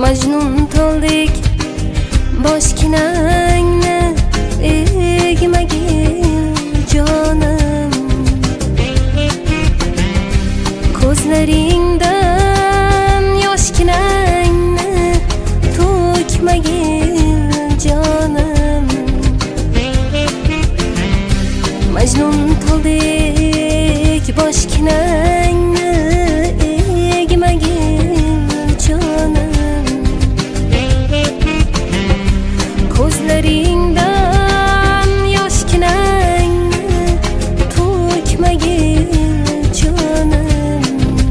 Majnun to'ldik boshkinangni egmagin jonim, ko'zlaringdan yoshkinangni to'kmagin jonim. Majnun to'ldik boshkinangni egmagin jonim, ko'zlaringdan yoshkinangni to'kmagin jonim.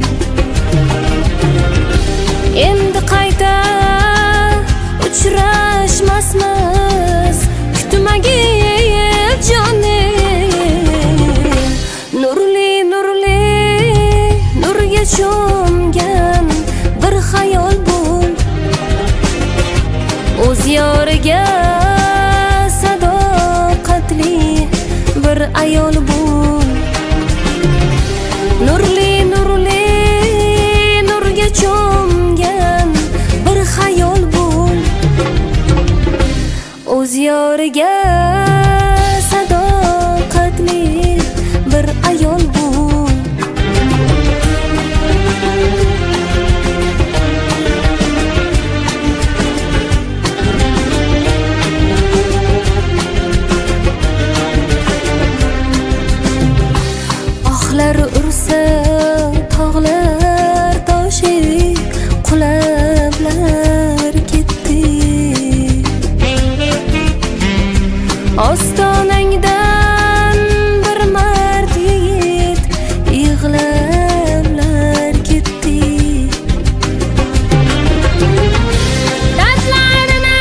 Endi qayta uchrashmasmiz, kutmagin jonim. Nurli nurli nurga cho'mgan bir xayol bo'l, o'z yoriga sadoqatli bir ayol bo'l. Nurli nurli nurga cho'mgan bir xayol bo'l, o'z yoriga sadoqatli bir ayol bo'l. Ohlar ursa tog'lar toshib, qulablar ketdi. Ostonangdan bir mard yigit yig'lablar ketdi. Dardlarini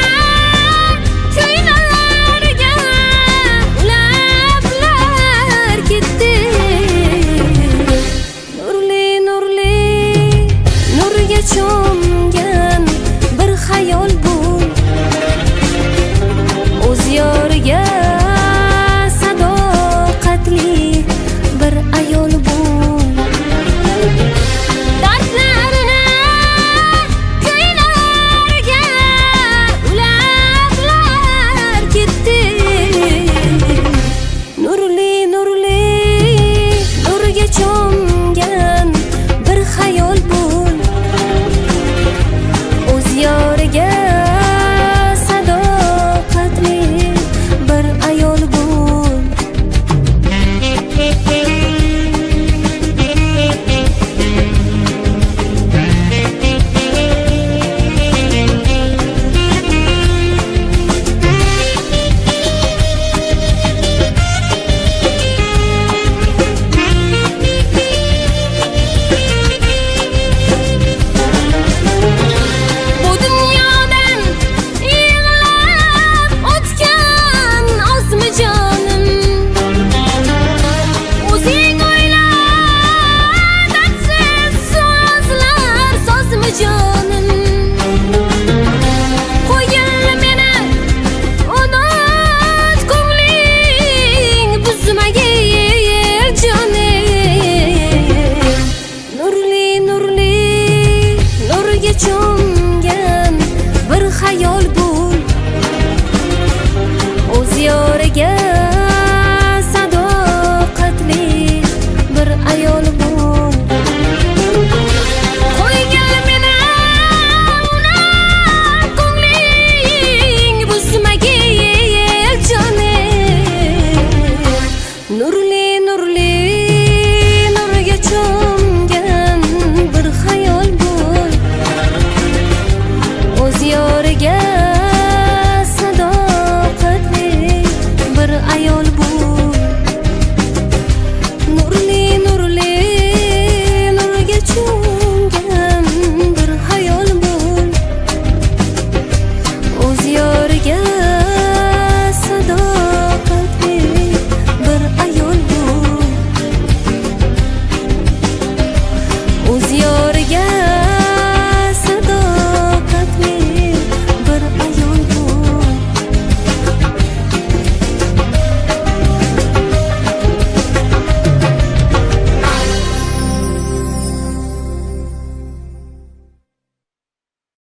ko'ylarga ulablar ketdi. Nurli nurli nurga cho'mgan